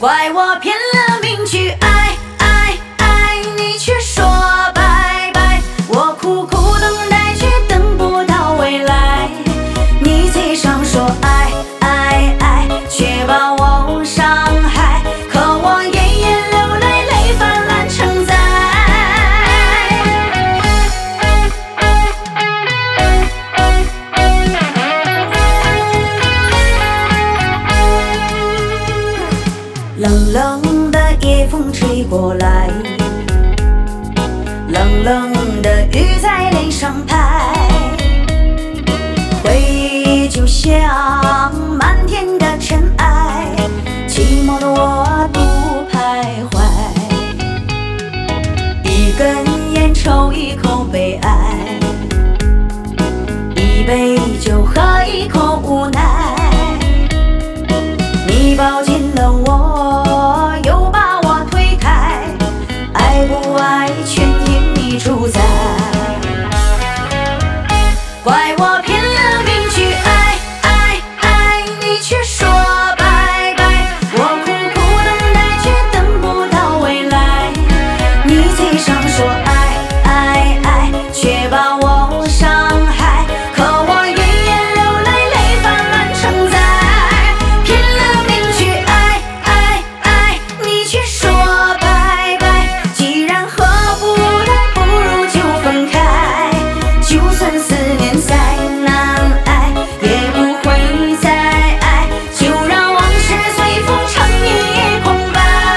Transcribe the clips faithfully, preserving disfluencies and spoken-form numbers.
怪我拼了命去爱爱爱，你却说拜拜。我苦苦等待，却等不到未来。你嘴上说爱爱爱，却把我伤害。可我夜夜流泪，泪泛滥成灾。冷冷的夜风吹过来，冷冷的雨在脸上拍，回忆就像漫天的尘埃，寂寞的我独徘徊。一根烟抽一口悲哀，一杯酒喝一口无奈。你抱紧了我，又把我推开，爱不爱全因你主宰。怪我拼了命去爱爱爱，你却说拜拜。我苦苦等待，却等不到未来。你嘴上说爱爱爱，却把我伤害。可我夜夜流泪，泪泛滥成灾。拼了命去爱爱爱，你却说拜拜。既然合不来，不如就分开。就算思念再难挨，也不会再爱。就让往事随风成一夜空白。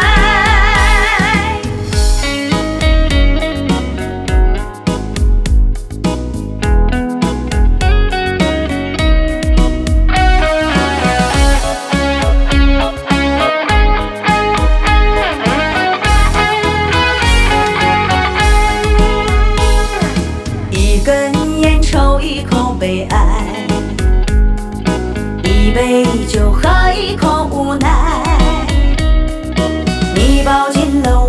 一根烟抽一口悲哀，一杯酒喝一口无奈。你抱紧了